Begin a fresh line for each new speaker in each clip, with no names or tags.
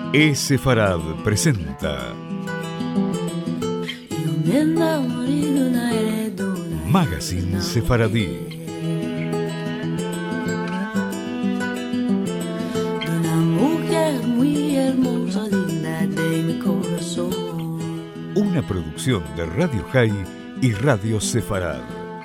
Sefarad presenta Magazine Sefaradí. Una producción de Radio High y Radio Sefarad.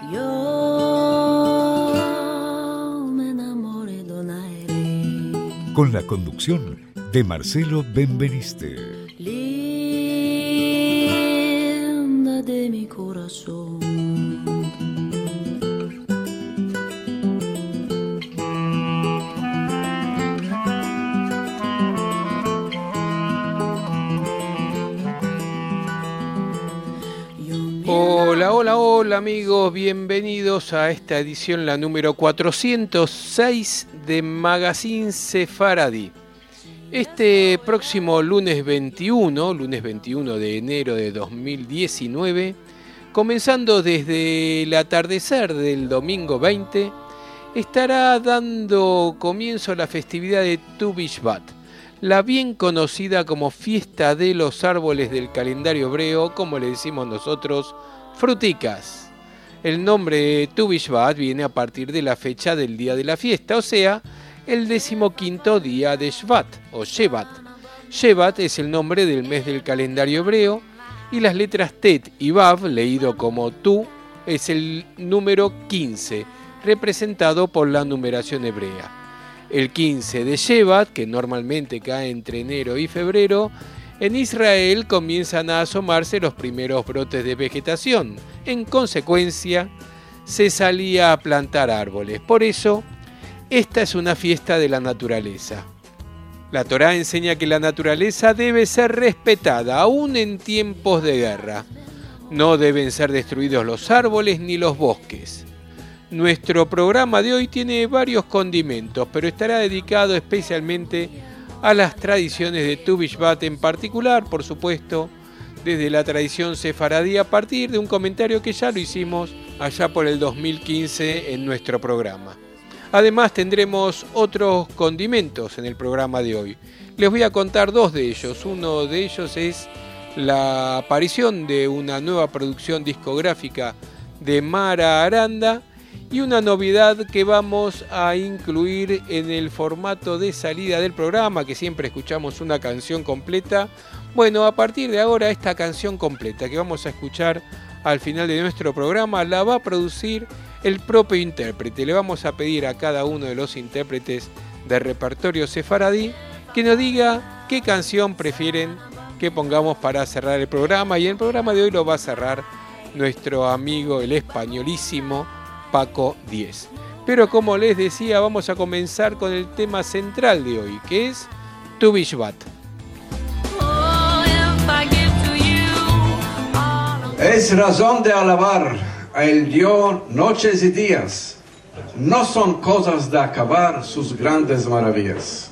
Con la conducción de Marcelo Benveniste.
Linda de mi corazón.
Hola amigos, bienvenidos a esta edición, la número 406 de Magazine Sefaradí. Este próximo lunes 21 de enero de 2019, comenzando desde el atardecer del domingo 20, estará dando comienzo a la festividad de Tu Bishvat, la bien conocida como fiesta de los árboles del calendario hebreo, como le decimos nosotros, fruticas. El nombre Tu Bishvat viene a partir de la fecha del día de la fiesta, o sea, el 15º día de Shvat o Shevat. Shevat es el nombre del mes del calendario hebreo y las letras Tet y Vav, leído como Tu, es el número 15, representado por la numeración hebrea. El 15 de Shevat, que normalmente cae entre enero y febrero, en Israel comienzan a asomarse los primeros brotes de vegetación. En consecuencia, se salía a plantar árboles. Por eso, esta es una fiesta de la naturaleza. La Torá enseña que la naturaleza debe ser respetada, aún en tiempos de guerra. No deben ser destruidos los árboles ni los bosques. Nuestro programa de hoy tiene varios condimentos, pero estará dedicado especialmente a las tradiciones de Tu Bishvat, en particular, por supuesto, desde la tradición sefaradí, a partir de un comentario que ya lo hicimos allá por el 2015 en nuestro programa. Además tendremos otros condimentos en el programa de hoy. Les voy a contar dos de ellos. Uno de ellos es la aparición de una nueva producción discográfica de Mara Aranda y una novedad que vamos a incluir en el formato de salida del programa, que siempre escuchamos una canción completa. Bueno, a partir de ahora esta canción completa que vamos a escuchar al final de nuestro programa la va a producir el propio intérprete. Le vamos a pedir a cada uno de los intérpretes de repertorio sefaradí que nos diga qué canción prefieren que pongamos para cerrar el programa, y el programa de hoy lo va a cerrar nuestro amigo el españolísimo Paco Díez. Pero como les decía, vamos a comenzar con el tema central de hoy, que es Tu Bishvat.
Es razón de alabar a el Dios noches y días. No son cosas de acabar sus grandes maravillas.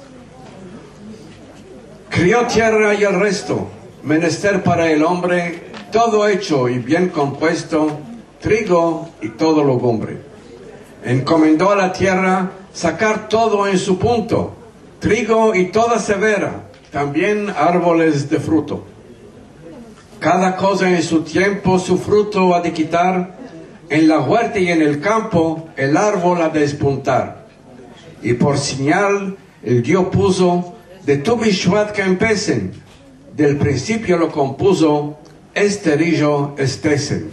Crió tierra y el resto, menester para el hombre, todo hecho y bien compuesto, trigo y todo legumbre. Encomendó a la tierra sacar todo en su punto, trigo y toda cebera, también árboles de fruto. Cada cosa en su tiempo su fruto ha de quitar, en la huerta y en el campo el árbol ha de despuntar. Y por señal el Dios puso de Tu Bishvat que empiecen, del principio lo compuso, esterillo estesen.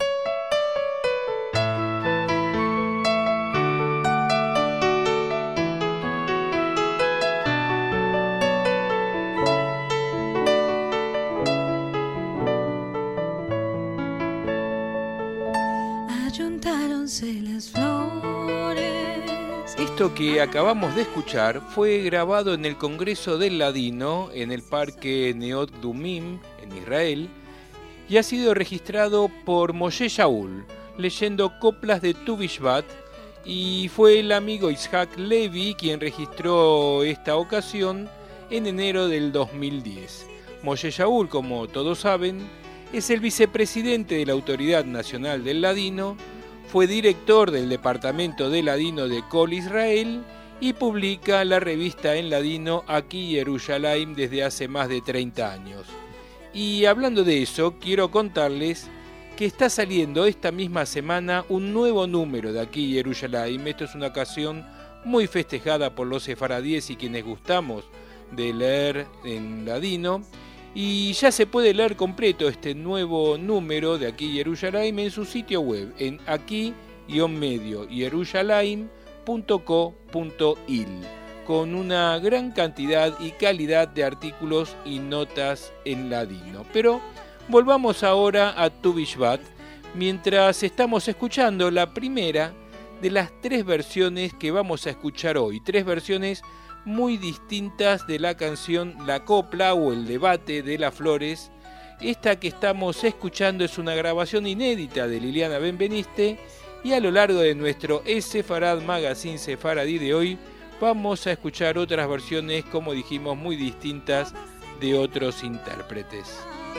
Esto que acabamos de escuchar fue grabado en el Congreso del Ladino en el Parque Neot Dumim en Israel y ha sido registrado por Moshe Shaul leyendo coplas de Tu Bishvat, y fue el amigo Isaac Levi quien registró esta ocasión en enero del 2010. Moshe Shaul, como todos saben, es el vicepresidente de la Autoridad Nacional del Ladino, fue director del Departamento de Ladino de Kol Israel y publica la revista en ladino Aquí Yerushalayim desde hace más de 30 años. Y hablando de eso, quiero contarles que está saliendo esta misma semana un nuevo número de Aquí Yerushalayim. Esto es una ocasión muy festejada por los sefaradíes y quienes gustamos de leer en ladino. Y ya se puede leer completo este nuevo número de Aquí Yerushalayim en su sitio web, en aquí-yerushalayim.co.il, con una gran cantidad y calidad de artículos y notas en ladino. Pero volvamos ahora a Tu Bishvat, mientras estamos escuchando la primera de las 3 versiones que vamos a escuchar hoy, 3 versiones muy distintas de la canción La Copla o El Debate de las Flores. Esta que estamos escuchando es una grabación inédita de Liliana Benveniste, y a lo largo de nuestro Sefarad Magazine Sefaradí de hoy vamos a escuchar otras versiones, como dijimos, muy distintas de otros intérpretes.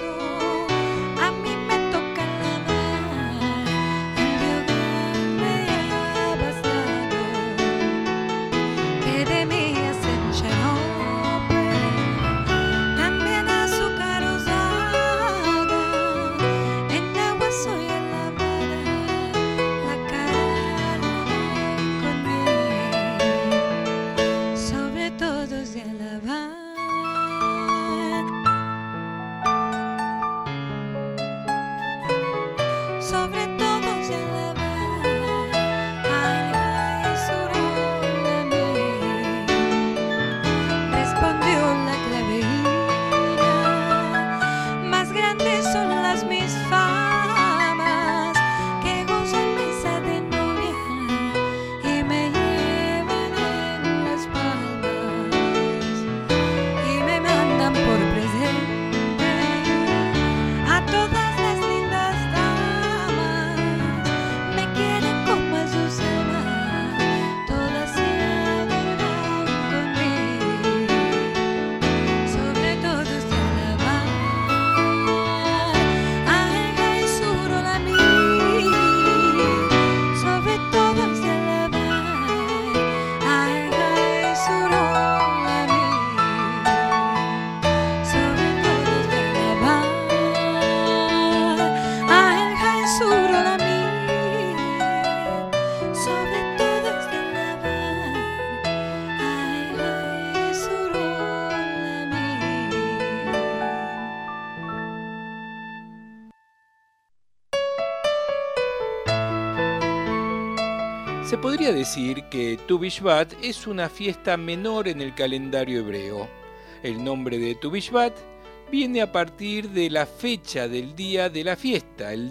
Se podría decir que Tu Bishvat es una fiesta menor en el calendario hebreo. El nombre de Tu Bishvat viene a partir de la fecha del día de la fiesta, el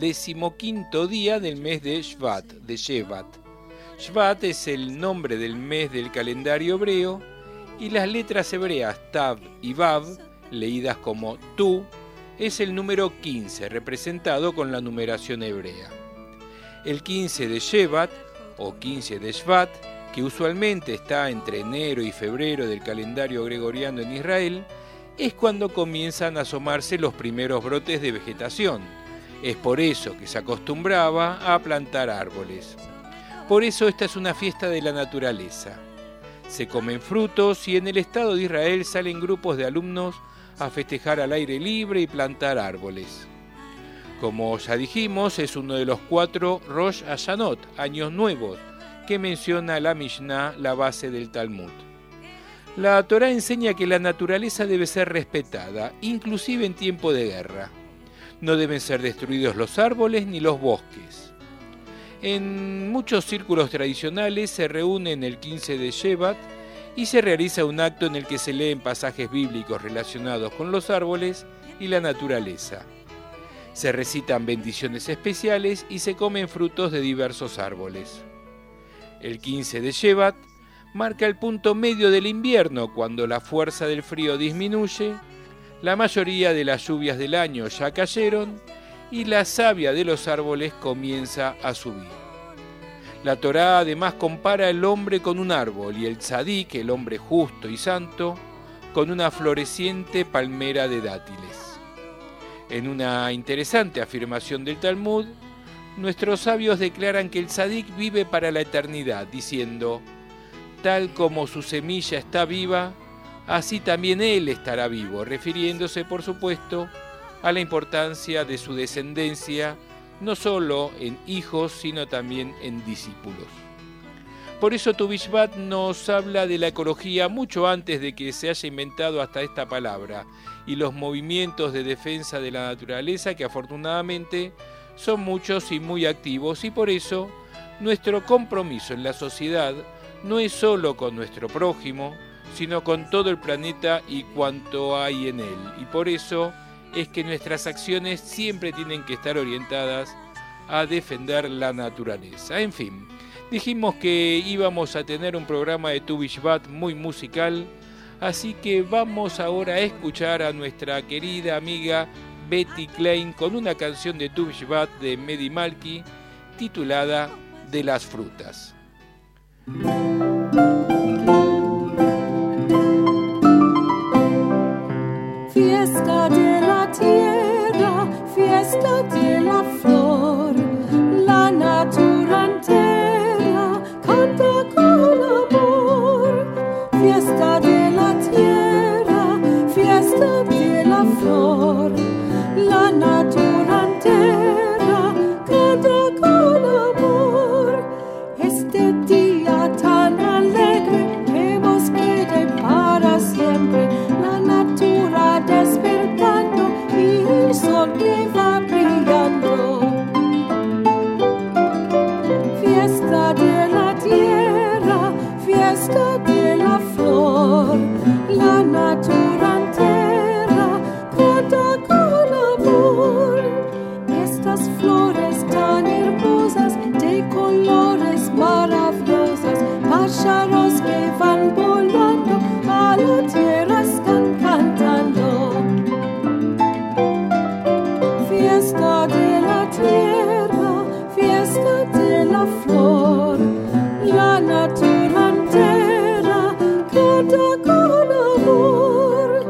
15º día del mes de Shvat, de Shevat. Shvat es el nombre del mes del calendario hebreo, y las letras hebreas Tav y Vav, leídas como Tu, es el número 15, representado con la numeración hebrea. El 15 de Shevat, o 15 de Shvat, que usualmente está entre enero y febrero del calendario gregoriano en Israel, es cuando comienzan a asomarse los primeros brotes de vegetación. Es por eso que se acostumbraba a plantar árboles. Por eso esta es una fiesta de la naturaleza. Se comen frutos y en el Estado de Israel salen grupos de alumnos a festejar al aire libre y plantar árboles. Como ya dijimos, es uno de los 4 Rosh Hashanot, años nuevos, que menciona la Mishnah, la base del Talmud. La Torá enseña que la naturaleza debe ser respetada, inclusive en tiempo de guerra. No deben ser destruidos los árboles ni los bosques. En muchos círculos tradicionales se reúnen el 15 de Shevat y se realiza un acto en el que se leen pasajes bíblicos relacionados con los árboles y la naturaleza. Se recitan bendiciones especiales y se comen frutos de diversos árboles. El 15 de Shevat marca el punto medio del invierno, cuando la fuerza del frío disminuye, la mayoría de las lluvias del año ya cayeron y la savia de los árboles comienza a subir. La Torá además compara al hombre con un árbol y el tzadik, el hombre justo y santo, con una floreciente palmera de dátiles. En una interesante afirmación del Talmud, nuestros sabios declaran que el tzadik vive para la eternidad, diciendo: tal como su semilla está viva, así también él estará vivo, refiriéndose, por supuesto, a la importancia de su descendencia, no solo en hijos, sino también en discípulos. Por eso Tu Bishvat nos habla de la ecología mucho antes de que se haya inventado hasta esta palabra, y los movimientos de defensa de la naturaleza, que afortunadamente son muchos y muy activos, y por eso nuestro compromiso en la sociedad no es solo con nuestro prójimo, sino con todo el planeta y cuanto hay en él. Y por eso es que nuestras acciones siempre tienen que estar orientadas a defender la naturaleza. En fin, dijimos que íbamos a tener un programa de Tu Bishvat muy musical, así que vamos ahora a escuchar a nuestra querida amiga Betty Klein con una canción de Tu Bishvat de Mehdi Malki titulada De las frutas.
Fiesta de la tierra, fiesta de la flor, la natura entera canta con amor. Fiesta de la tierra, fiesta de la flor, la natura entera canta con amor. Este día tan alegre hemos quedado para siempre, la natura despertando y el sol que va brillando. Fiesta de la tierra, fiesta de la flor, la natura entera canta con amor. Estas flores tan hermosas, de colores maravillosas, pájaros que van volando a la tierra están cantando. Fiesta de la tierra, fiesta de la flor, la natura entera canta con amor.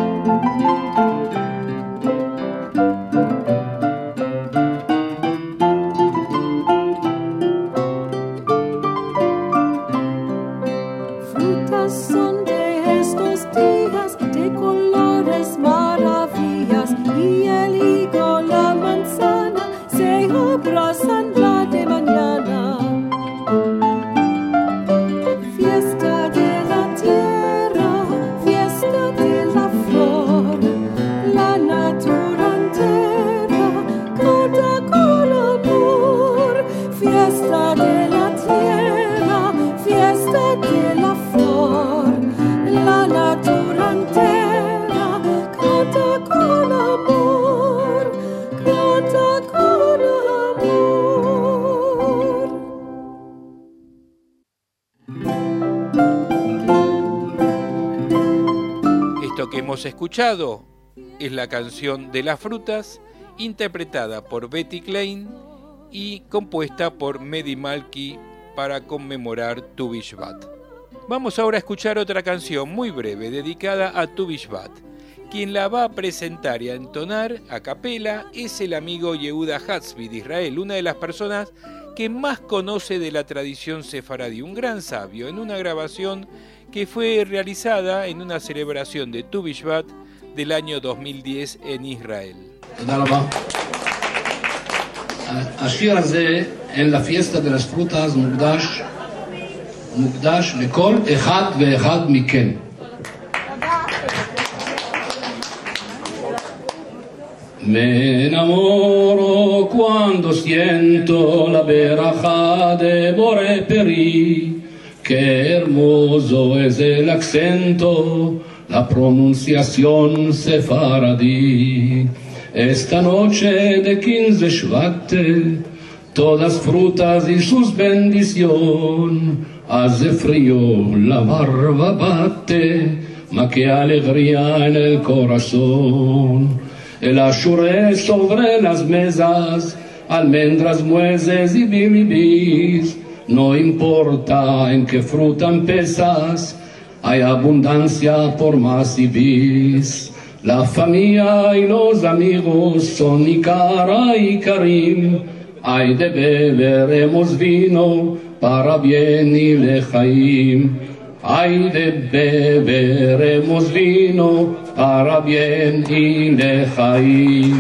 Frutas son de estos días, de colores maravillas, y el higo, la manzana, se abrazan la de mañana. Fiesta de la tierra, fiesta de la flor, la natura entera canta con amor. Fiesta de la tierra, fiesta de la flor, la natura entera canta con amor, canta con amor.
Esto que hemos escuchado es la canción de las frutas, interpretada por Betty Klein y compuesta por Mehdi Malki para conmemorar Tu Bishvat. Vamos ahora a escuchar otra canción muy breve dedicada a Tu Bishvat. Quien la va a presentar y a entonar a capela es el amigo Yehuda Hatzvi de Israel, una de las personas que más conoce de la tradición sefaradí, un gran sabio, en una grabación que fue realizada en una celebración de Tu Bishvat del año 2010 en Israel.
תודה רבה. השיר הזה, En la fiesta de las frutas, מוקדש לכל אחד ואחד מכם. Me enamoro cuando siento la veraja de Boré Peri, qué hermoso es el acento, la pronunciación sefaradí. Esta noche de 15 Shvat, todas frutas y sus bendición, hace frío, la barba bate, ma qué alegría en el corazón. El ashure sobre las mesas, almendras, nueces y biribis, no importa en qué fruta empiezas, hay abundancia por más y bis. La familia y los amigos son Ikara y Karim, hay de beberemos vino para bien y lejaim. Ay de beberemos vino para bien y lejaim.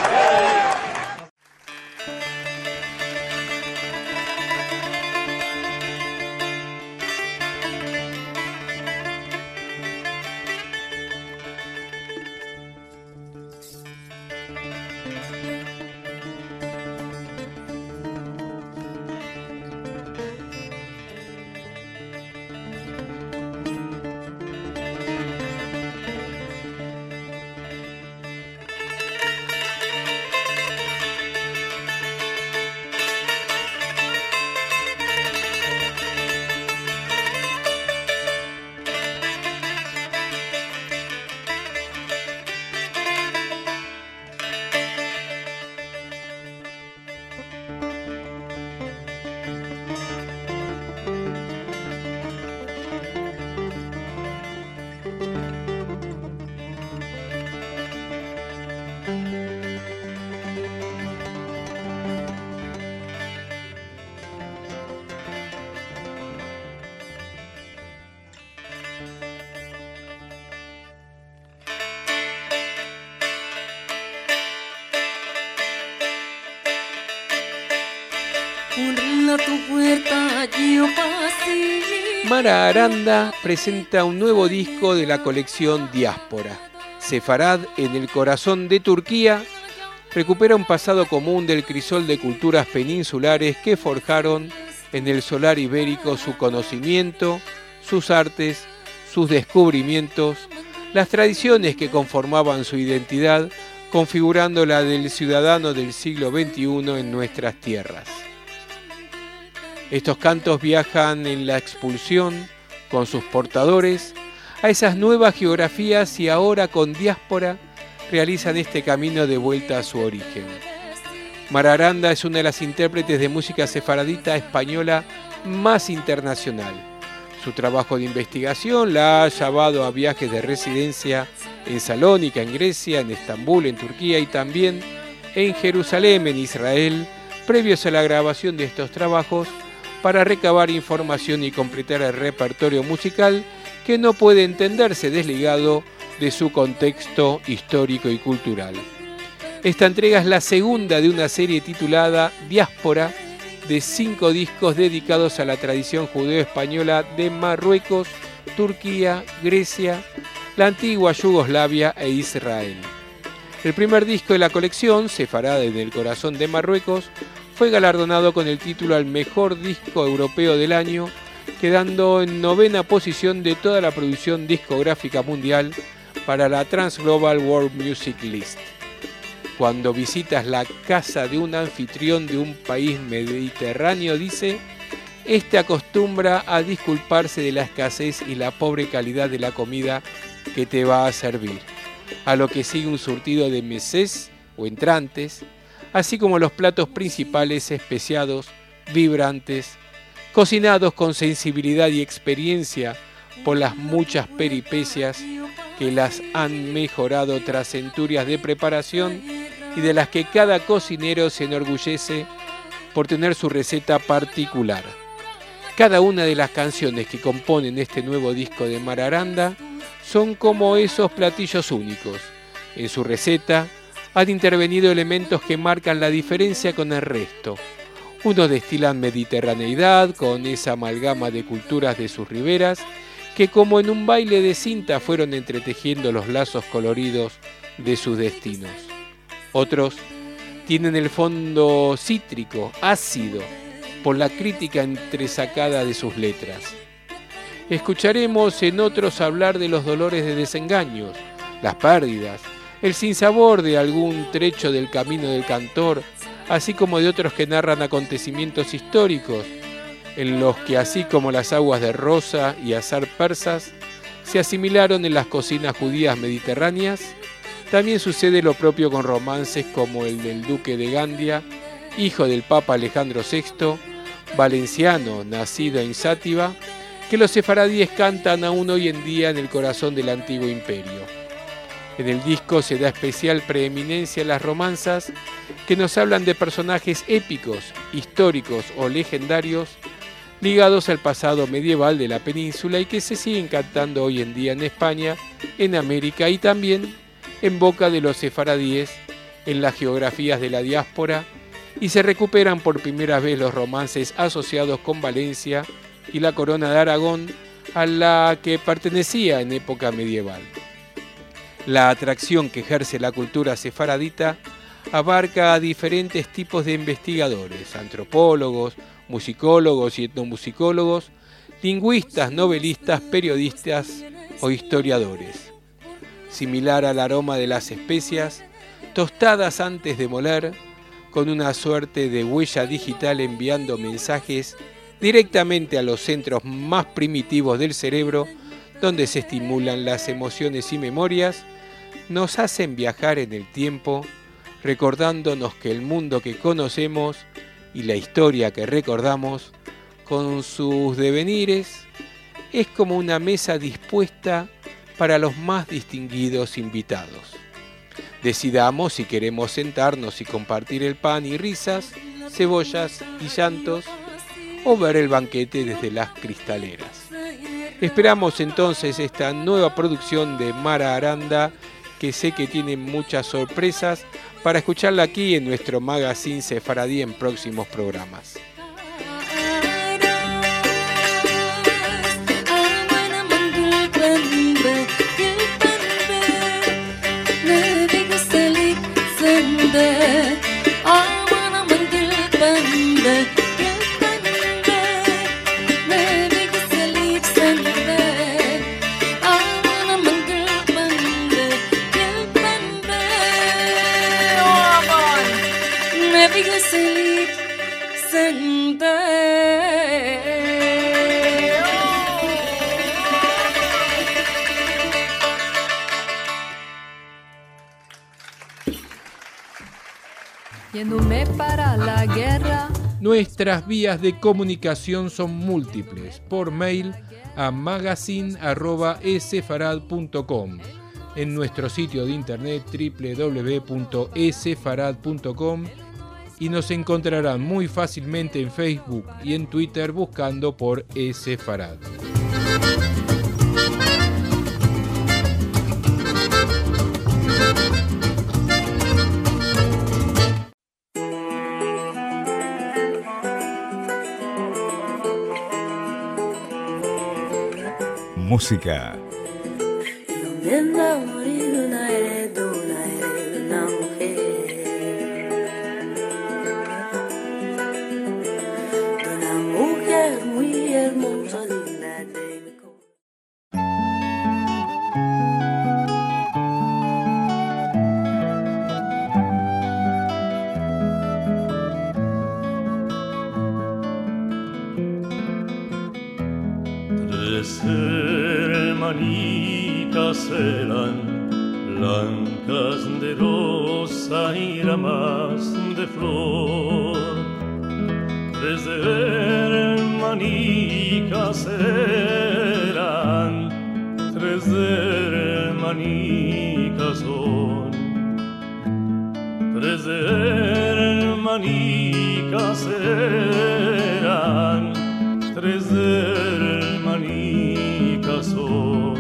Mara Aranda presenta un nuevo disco de la colección Diáspora. Sefarad en el corazón de Turquía recupera un pasado común del crisol de culturas peninsulares que forjaron en el solar ibérico su conocimiento, sus artes, sus descubrimientos, las tradiciones que conformaban su identidad, configurando la del ciudadano del siglo XXI en nuestras tierras. Estos cantos viajan en la expulsión con sus portadores a esas nuevas geografías y ahora con Diáspora realizan este camino de vuelta a su origen. Mara Aranda es una de las intérpretes de música sefaradita española más internacional. Su trabajo de investigación la ha llevado a viajes de residencia en Salónica, en Grecia, en Estambul, en Turquía y también en Jerusalén, en Israel, previos a la grabación de estos trabajos, para recabar información y completar el repertorio musical que no puede entenderse desligado de su contexto histórico y cultural. Esta entrega es la segunda de una serie titulada Diáspora, de 5 discos dedicados a la tradición judeo-española de Marruecos, Turquía, Grecia, la antigua Yugoslavia e Israel. El primer disco de la colección, Sefarad en el corazón de Marruecos, fue galardonado con el título al mejor disco europeo del año, quedando en 9ª posición de toda la producción discográfica mundial para la Trans Global World Music List. Cuando visitas la casa de un anfitrión de un país mediterráneo, dice, este acostumbra a disculparse de la escasez y la pobre calidad de la comida que te va a servir, a lo que sigue un surtido de mesés o entrantes, así como los platos principales especiados, vibrantes, cocinados con sensibilidad y experiencia por las muchas peripecias que las han mejorado tras centurias de preparación y de las que cada cocinero se enorgullece por tener su receta particular. Cada una de las canciones que componen este nuevo disco de Mara Aranda son como esos platillos únicos. En su receta han intervenido elementos que marcan la diferencia con el resto. Unos destilan mediterraneidad con esa amalgama de culturas de sus riberas que como en un baile de cinta fueron entretejiendo los lazos coloridos de sus destinos. Otros tienen el fondo cítrico, ácido, por la crítica entresacada de sus letras. Escucharemos en otros hablar de los dolores de desengaños, las pérdidas, el sinsabor de algún trecho del camino del cantor, así como de otros que narran acontecimientos históricos, en los que así como las aguas de rosa y azar persas se asimilaron en las cocinas judías mediterráneas, también sucede lo propio con romances como el del duque de Gandia, hijo del Papa Alejandro VI, valenciano, nacido en Sátiva, que los sefaradíes cantan aún hoy en día en el corazón del antiguo imperio. En el disco se da especial preeminencia a las romanzas que nos hablan de personajes épicos, históricos o legendarios, ligados al pasado medieval de la península y que se siguen cantando hoy en día en España, en América y también en boca de los sefaradíes en las geografías de la diáspora, y se recuperan por primera vez los romances asociados con Valencia y la corona de Aragón, a la que pertenecía en época medieval. La atracción que ejerce la cultura sefaradita abarca a diferentes tipos de investigadores, antropólogos, musicólogos y etnomusicólogos, lingüistas, novelistas, periodistas o historiadores. Similar al aroma de las especias, tostadas antes de moler, con una suerte de huella digital enviando mensajes directamente a los centros más primitivos del cerebro, donde se estimulan las emociones y memorias, nos hacen viajar en el tiempo, recordándonos que el mundo que conocemos y la historia que recordamos, con sus devenires, es como una mesa dispuesta para los más distinguidos invitados. Decidamos si queremos sentarnos y compartir el pan y risas, cebollas y llantos, o ver el banquete desde las cristaleras. Esperamos entonces esta nueva producción de Mara Aranda, que sé que tiene muchas sorpresas, para escucharla aquí en nuestro magazine sefaradí en próximos programas.
Yéndome para la guerra.
Nuestras vías de comunicación son múltiples. Por mail a magazine@esefarad.com, en nuestro sitio de internet www.esefarad.com, y nos encontrarán muy fácilmente en Facebook y en Twitter buscando por Esefarad.
Música.
Donde anda a morir una heredera, una mujer, de una mujer muy hermosa, linda de mi corazón.
Hermanitas eran blancas de rosa y ramas de flor. Tres hermanicas eran, tres hermanicas son. Tres hermanicas eran, tres hermanicas son.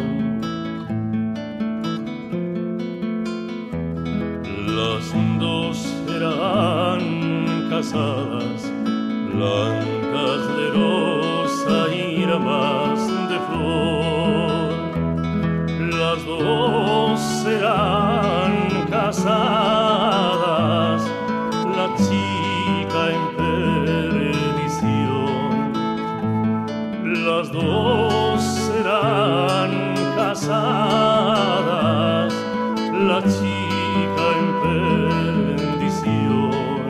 Las dos eran casadas, blancas de rosa y ramas de flor. Las dos eran casadas, la chica en perdición. Las dos eran casadas, la chica en perdición.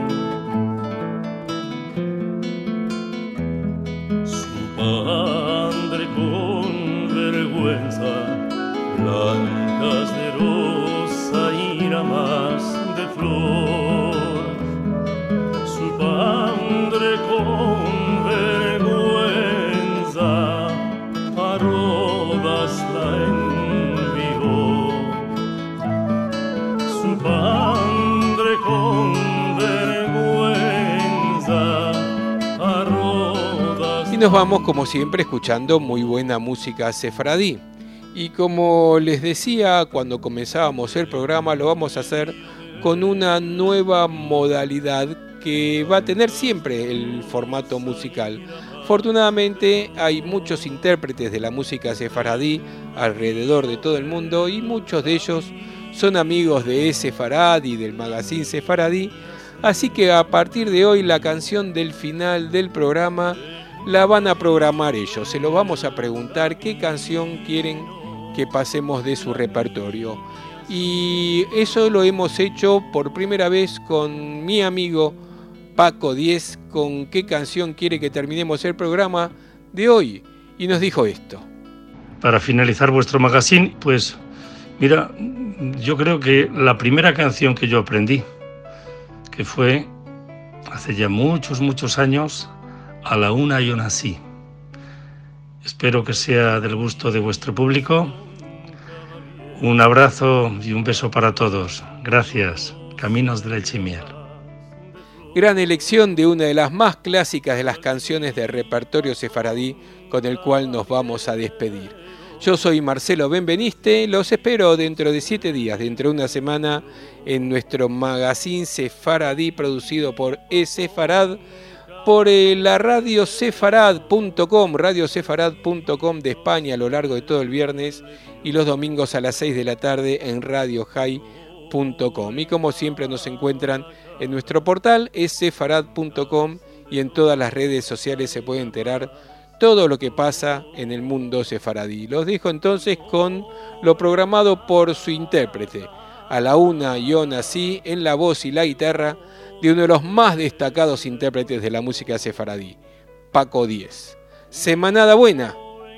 Su padre con vergüenza, blancas de rosa y ramas de flor. Su padre con vergüenza a Rodas la envió. Su padre con vergüenza a Rodas.
Y nos vamos, como siempre, escuchando muy buena música sefaradí. Y como les decía cuando comenzábamos el programa, lo vamos a hacer con una nueva modalidad que va a tener siempre el formato musical. Afortunadamente hay muchos intérpretes de la música sefaradí alrededor de todo el mundo y muchos de ellos son amigos de Sefarad y del magazine Sefaradí, así que a partir de hoy la canción del final del programa la van a programar ellos. Se los vamos a preguntar qué canción quieren que pasemos de su repertorio. Y eso lo hemos hecho por primera vez con mi amigo Paco Díez, con qué canción quiere que terminemos el programa de hoy. Y nos dijo esto.
Para finalizar vuestro magazine, pues mira, yo creo que la primera canción que yo aprendí, que fue hace ya muchos años, A la una yo nací. Espero que sea del gusto de vuestro público. Un abrazo y un beso para todos. Gracias. Caminos de leche y miel.
Gran elección de una de las más clásicas de las canciones del repertorio sefaradí con el cual nos vamos a despedir. Yo soy Marcelo Benveniste, los espero dentro de 7 días, dentro de una semana, en nuestro magazine sefaradí producido por Sefarad, por la radio sefarad.com, radiosefarad.com de España a lo largo de todo el viernes y los domingos a las 6 de la tarde en radiohai.com. Y como siempre nos encuentran en nuestro portal sefarad.com y en todas las redes sociales se puede enterar todo lo que pasa en el mundo sefaradí. Los dejo entonces con lo programado por su intérprete. A la una yo nací, en la voz y la guitarra de uno de los más destacados intérpretes de la música sefaradí, Paco Díez. Semanada buena.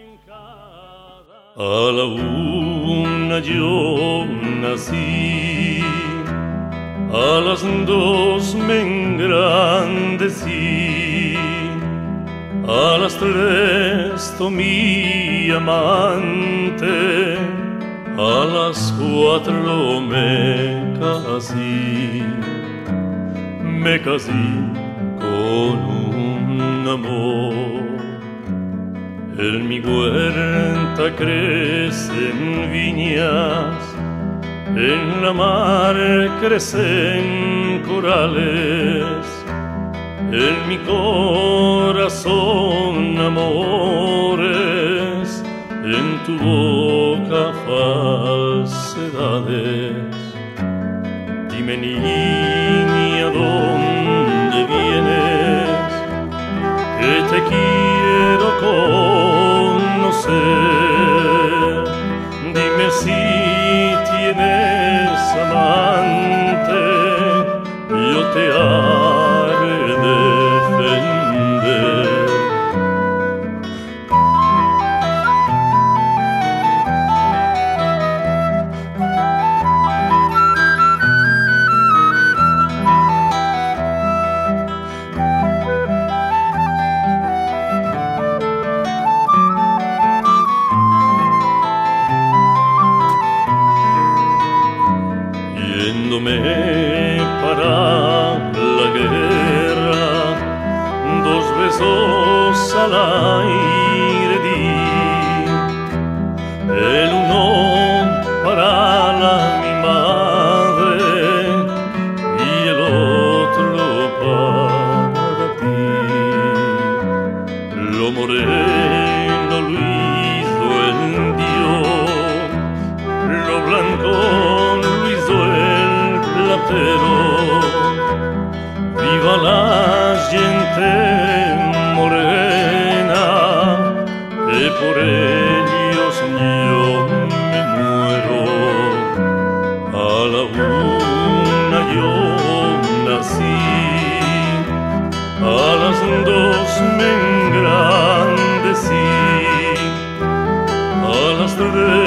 A la una yo nací, a las 2 me engrandecí, a las 3 tomé amante, a las 4 me casé. Me casé con un amor. En mi huerta crecen viñas, en la mar crecen corales, en mi corazón amores, en tu boca falsedades. Dime, niña, ¿dónde vienes? Que te quiero conocer. Dime si tienes amante, yo te haré defender. Para la guerra, 2 besos al aire di, el uno para mi madre y el otro para ti. Lo moreno lo hizo el Dios, lo blanco lo hizo el platero. Viva la gente morena, que por ellos yo me muero. A la una yo nací, a las 2 me engrandecí, a las 3